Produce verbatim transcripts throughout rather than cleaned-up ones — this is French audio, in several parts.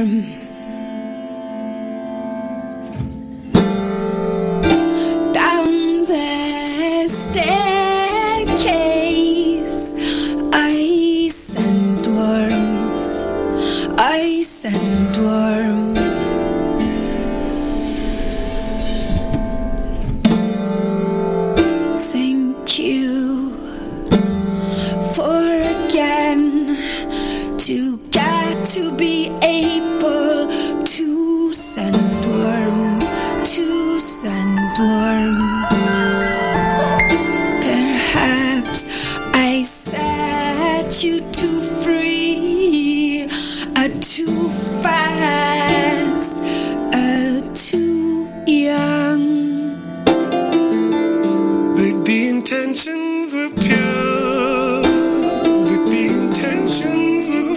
arms. Down the staircase, ice and worms, ice and worms. Thank you for again to get to be able to send worms, to send worms. Perhaps I set you too free, uh, too fast, uh, too young. But the intentions were pure, but the intentions were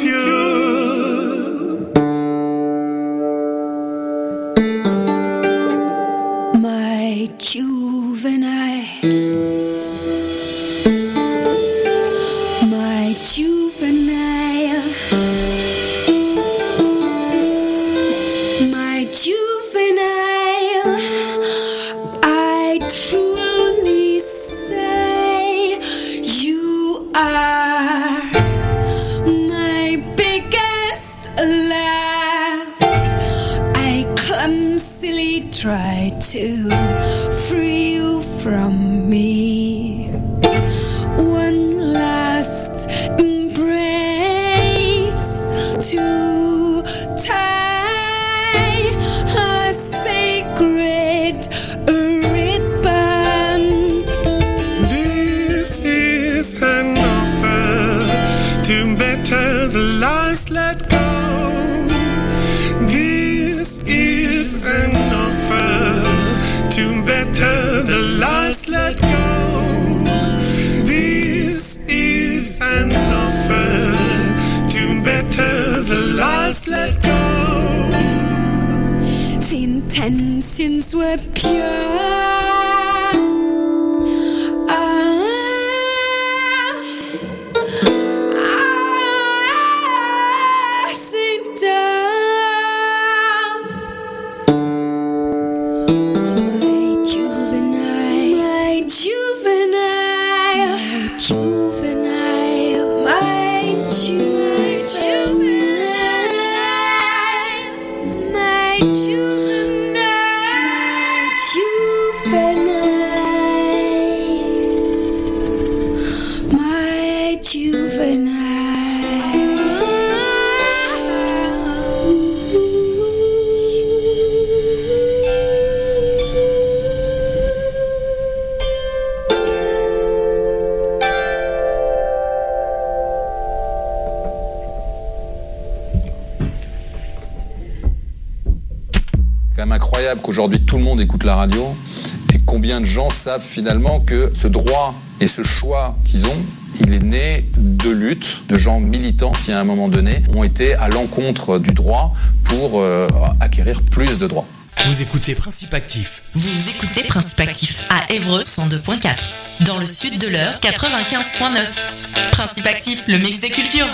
pure. My juvenile, my juvenile, my juvenile, I truly say you are my biggest laugh. I clumsily try to free you from me. One last embrace to tie a sacred ribbon. This is an offer to better the lies let go. This is an offer to better the lies let go. This is an offer to better the lies let go. The intentions were pure. Qu'aujourd'hui tout le monde écoute la radio et combien de gens savent finalement que ce droit et ce choix qu'ils ont, il est né de luttes, de gens militants qui à un moment donné ont été à l'encontre du droit pour euh, acquérir plus de droits. Vous écoutez Principe Actif. Vous écoutez Principe Actif à Évreux cent deux virgule quatre. Dans le sud de l'Eure quatre-vingt-quinze virgule neuf. Principe Actif, le mix des cultures.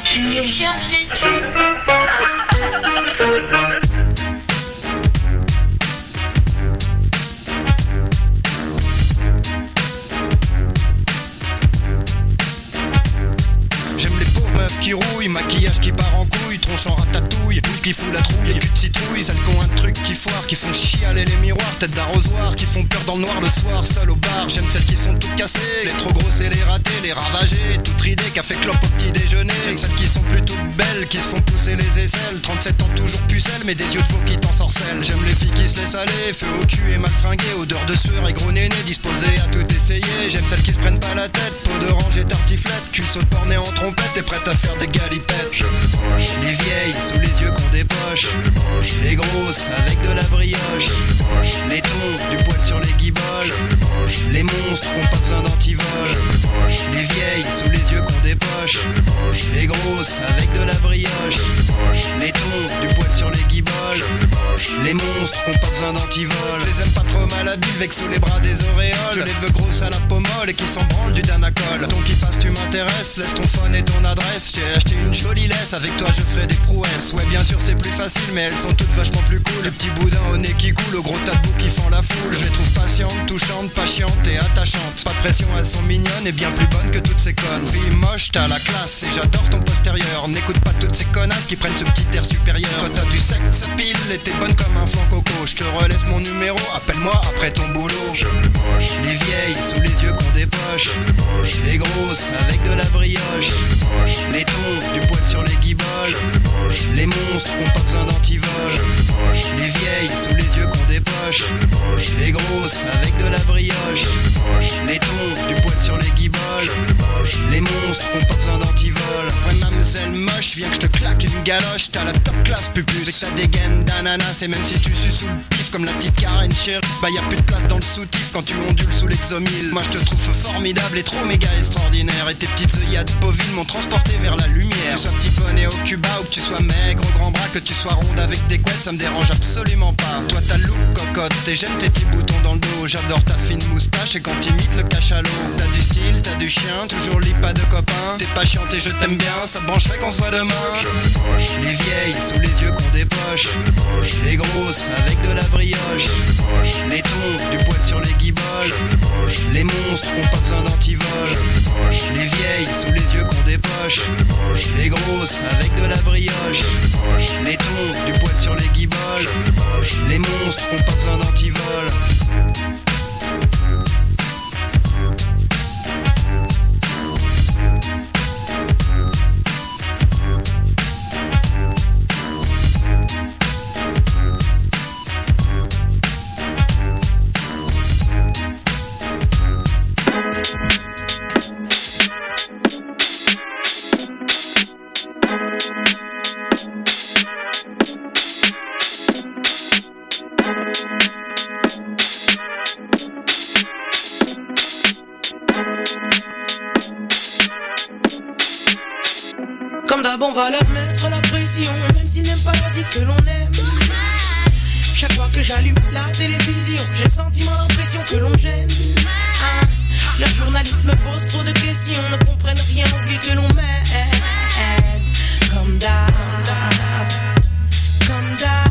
Qui rouille, maquillage qui part en couille, tronche en ratatouille, boule qui fout la trouille, cul de citrouille, celles qui ont un truc qui foire, qui font chialer les miroirs, tête d'arrosoir, qui font peur dans le noir le soir, seul au bar. J'aime celles qui sont toutes cassées, les trop grosses et les ratées, les ravagées, toutes ridées, café clope au petit déjeuner. J'aime celles qui sont plutôt belles, qui se font pousser les aisselles, trente-sept ans toujours pucelles, mais des yeux de veau qui t'ensorcellent. J'aime les filles qui se laissent aller, feu au cul et mal fringuées, odeur de sueur et gros néné, disposées à tout essayer. J'aime celles qui se prennent pas la tête, peau d'orange et tartiflette, cuisses au porné en trompette et prête à faire des galipettes. J'aime les moches, les vieilles sous les yeux qu'on dépoche. J'aime les moches, les grosses avec de la brioche. J'aime les moches, les tons, du poil sur les guiboles. J'aime les moches, les monstres qui ont pas besoin d'antivol. J'aime les moches, les vieilles sous les yeux qu'on dépoche. J'aime les moches, les grosses avec de la brioche. J'aime les moches, les tons, du poil sur les guiboles. J'aime les moches, les monstres qui ont pas besoin d'antivol. Je les aime pas trop malhabiles, vex sous les bras des auréoles. Je les veux grosses à la pommole et qui s'en branlent du Danacol. gueule. Ton qui passe tu m'intéresses, laisse ton phone et ton adresse. J'ai acheté une jolie laisse, avec toi je ferai des prouesses. Ouais bien sûr c'est plus facile mais elles sont toutes vachement plus cool. Les petits boudins au nez qui coulent, au gros tas de bouts qui font la foule. Je les trouve patientes, touchantes, patientes et attachantes. Pas de pression, elles sont mignonnes et bien plus bonnes que toutes ces connes. Fille moche, t'as la classe et j'adore ton postérieur. N'écoute pas toutes ces connasses qui prennent ce petit air supérieur. Quand t'as du sexe pile et t'es bonne comme un flanc coco. Je te relaisse mon numéro, appelle-moi après ton boulot. J'aime les moches, les vieilles sous les yeux qu'on dépoche. J'aime les moches, les grosses avec de la brioche. J'aime les moches, les tons, du poil sur les guiboles. J'aime les moches, les monstres qui ont pas besoin d'antivol. J'aime les moches, les vieilles sous les yeux qu'on dépoche. J'aime les moches, les grosses avec de la brioche. J'aime les moches, les tons, du poil sur les guiboles. J'aime les moches, les monstres qui ont pas besoin d'antivol. Ouais mademoiselle moche, viens que je te claque une galoche. T'as la top classe pupus avec ta dégaine d'ananas. Et même si tu sues sous le pif comme la petite Karen Cher, bah y'a plus de place dans le soutif quand tu ondules sous l'exomile. Moi je te trouve formidable et trop méga extraordinaire. Et tes petites œillades bovines m'ont transporté vers la lumière. Que tu sois petit poney au Cuba ou que tu sois maigre au grand bras, que tu sois ronde avec des couettes, ça me dérange absolument pas. Toi t'as le look cocotte et j'aime tes petits boutons dans le dos. J'adore ta fine moustache et quand t'imites le cachalot. T'as du style, t'as du chien, toujours lit pas de copain. T'es patiente et je t'aime bien, ça te brancherait qu'on se voit demain. J'aime les moches, les vieilles sous les yeux qu'on dépoche. J'aime les moches, les grosses avec de la brioche. J'aime les moches, les tons, du poil sur les guiboles. J'aime les moches, les monstres qui ont pas besoin d'antivol. J'aime les moches, les vieilles sous les yeux qu'on dépoche. J'aime les moches, les grosses avec de la brioche. J'aime les moches, les tons, du poil sur les guiboles. J'aime les moches, les monstres qui ont pas besoin d'antivol. Comme d'hab on va leur mettre la pression, même s'ils n'aiment pas la musique que l'on aime. Chaque fois que j'allume la télévision, j'ai le sentiment, l'impression que l'on gêne. Ah, le journaliste me pose trop de questions, ne comprennent rien au vie que l'on mène. Comme d'hab, comme d'hab.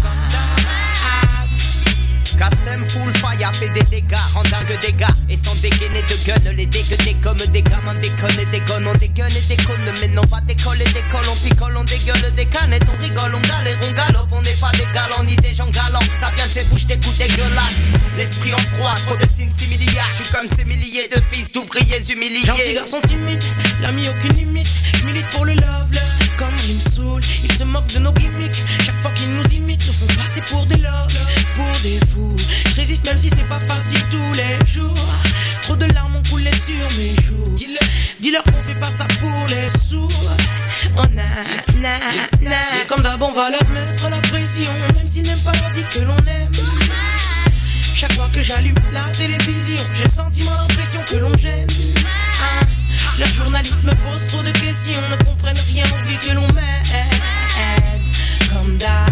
Kassem full fire fait des dégâts, en dingue des gars. Et sans dégainer de gun, les dégueuler comme des gamins déconne et déconne, on dégueule et déconne. Mais non pas décolle et décolle, on picole, on dégueule des canettes, on rigole, on galère, on galope. On n'est pas des galants ni des gens galants, ça vient de ces bouches, des coups dégueulasses. L'esprit en proie, trop de signes similiars. Je suis comme ces milliers de fils d'ouvriers humiliés. Gentil garçon timide, l'ami aucune limite. Je milite pour le love, le comme il me saoule. Ils se moquent de nos gimmicks, chaque fois qu'ils nous imitent, nous font passer pour des love, pour des fous. Je résiste même si c'est pas facile tous les jours. Trop de larmes ont coulé sur mes joues. Dis-leur, dis-leur qu'on fait pas ça pour les sous. Oh na na na. Et comme d'hab on va leur mettre la pression, même s'ils n'aiment pas la musique que l'on aime. Chaque fois que j'allume la télévision, j'ai le sentiment, l'impression que l'on gêne. Ah, le journaliste me pose trop de questions, ne comprennent rien au vie que l'on mène. Comme d'hab,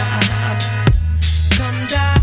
comme d'hab.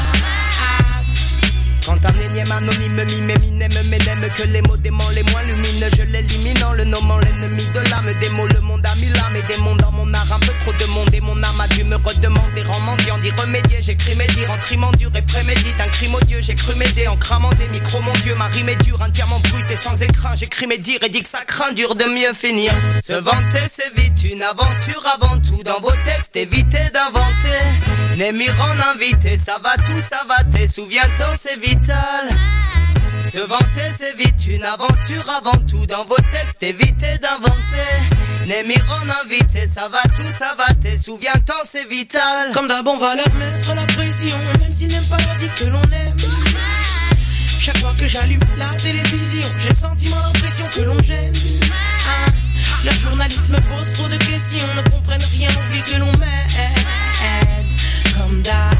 Quand un énième anonyme mime, minem, m'énème, que les mots démons les moins lumineux, je l'élimine en le nommant l'ennemi de l'âme. Des mots, le monde a mis l'âme et des mondes dans mon art. Un peu trop de monde et mon âme a dû me redemander. Rend mendiant d'y remédier, j'écris mes dires en trimant dur et prémédite. Un crime odieux, j'ai cru m'aider en cramant des micros, mon Dieu. Ma rime est dure, un diamant brut et sans écrin. J'écris mes dires et dis que ça craint dur de mieux finir. Se vanter c'est vite une aventure avant tout. Dans vos textes évitez d'inventer. N'aimir en invité, ça va tout, ça va t'es. Souviens-toi c'est vital. Se vanter c'est vite une aventure avant tout. Dans vos textes évitez d'inventer. N'aimir en invité, ça va tout, ça va t'es. Souviens-toi c'est vital. Comme d'hab on va leur mettre la pression, même s'ils n'aiment pas la musique que l'on aime. Chaque fois que j'allume la télévision, j'ai le sentiment, l'impression que l'on gêne. Ah, le journaliste me pose trop de questions, ne comprennent rien au vie que l'on mène. Comme d'hab,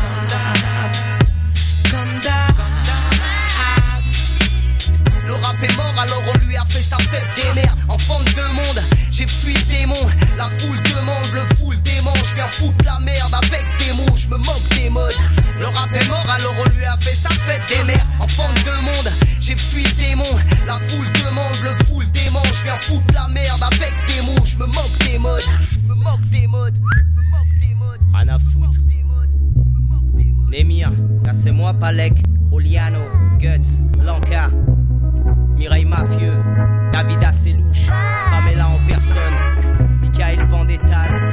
comme d'hab. Le rap est mort alors on lui a fait sa fête des mères. Enfant de deux mondes, j'ai fui le démon. La foule demande, le foule démon. Je viens foutre la merde avec des mots, je me moque des modes. Le rap est mort alors on lui a fait sa fête des mères. Enfant de deux mondes, j'ai fui le démon. La foule demande, le foule Rapalek, Roliano, Guts, Blanca, Mireille Mafieux, Davida Selouche, Pamela en personne, Michael Vendettas.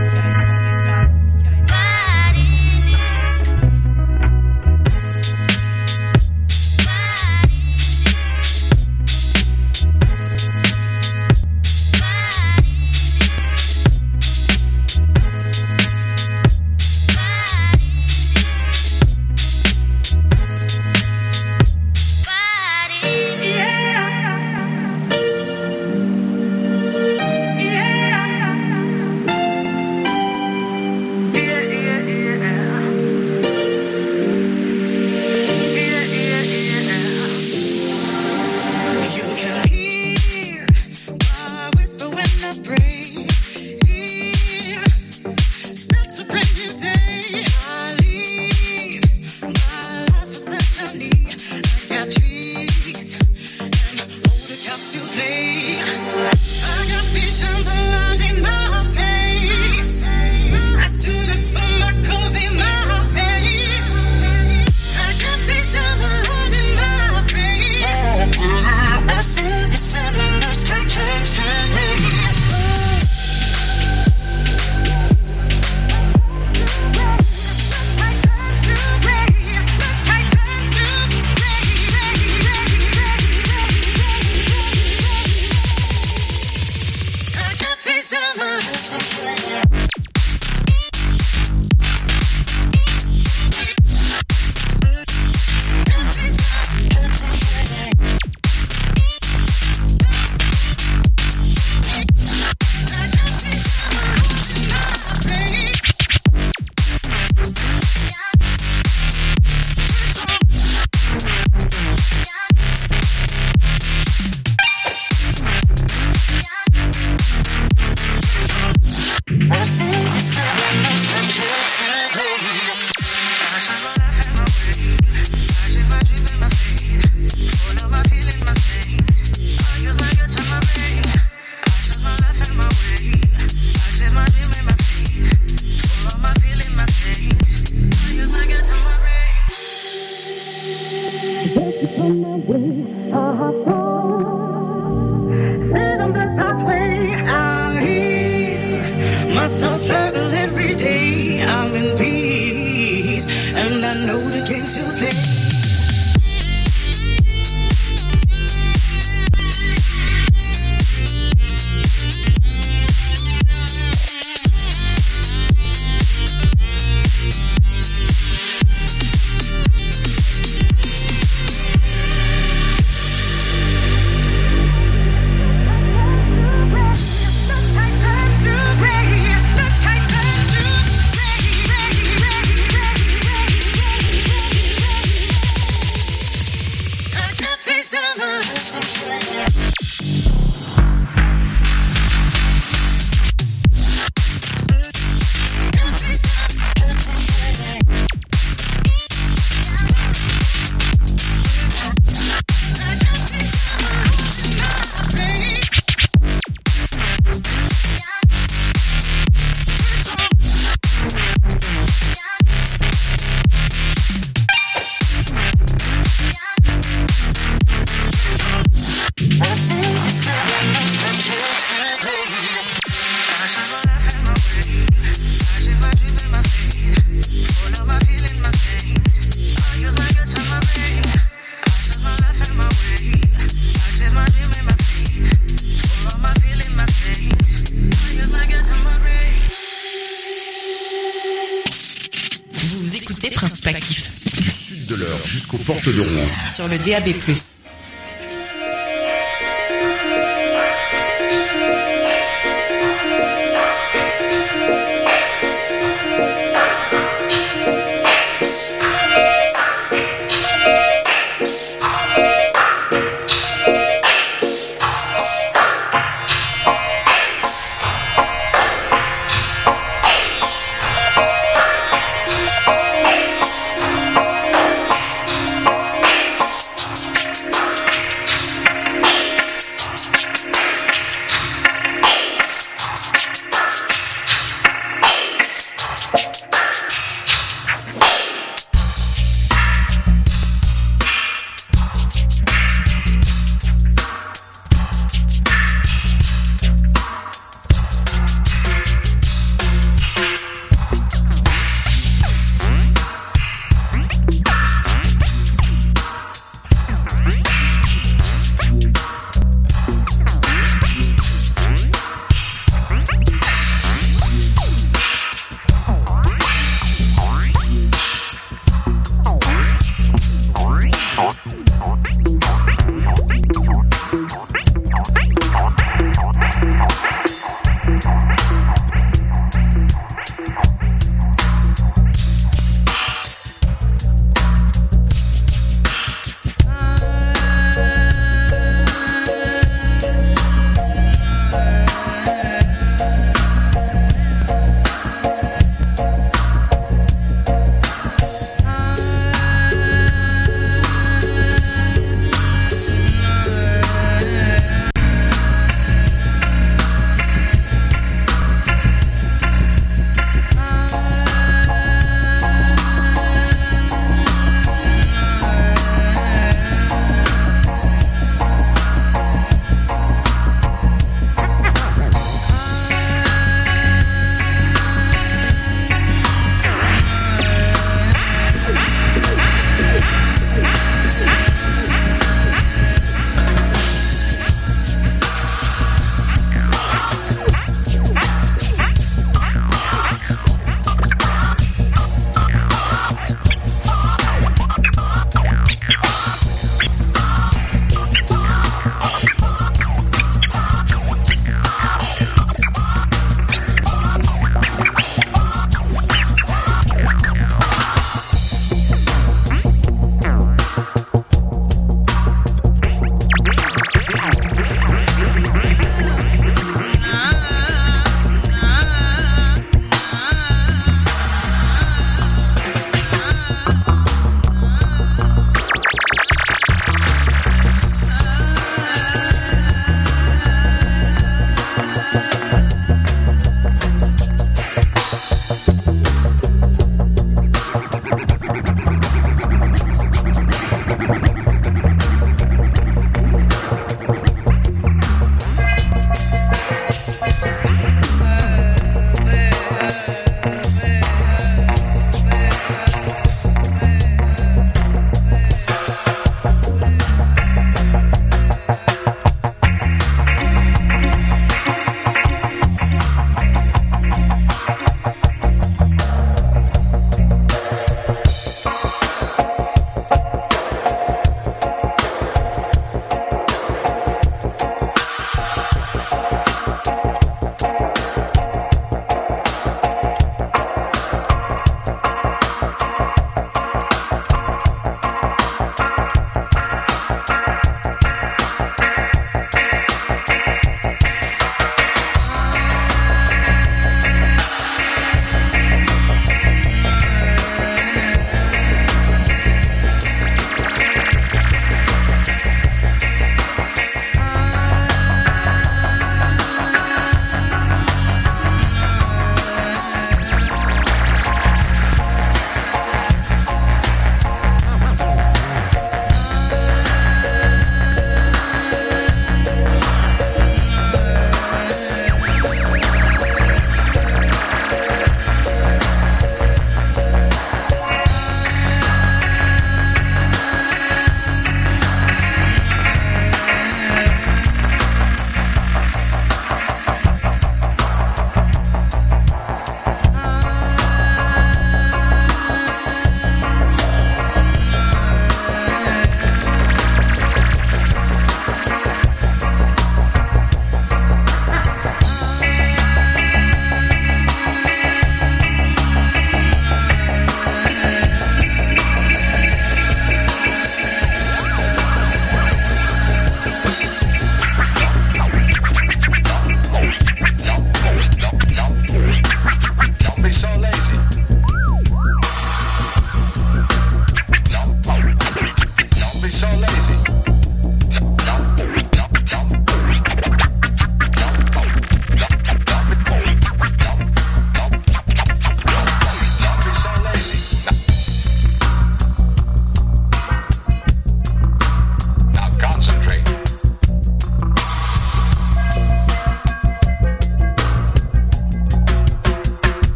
Jusqu'aux portes de Rouen. Sur le D A B plus.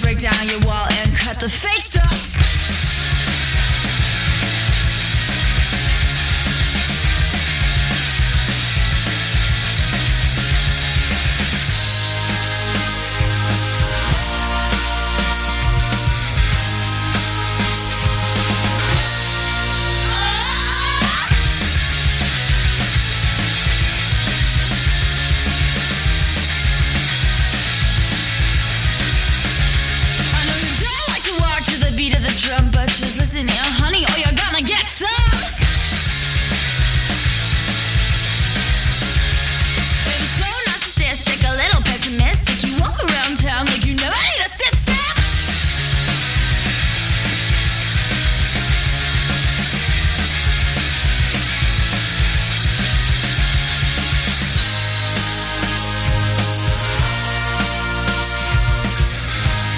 break down your wall and cut the fake stuff.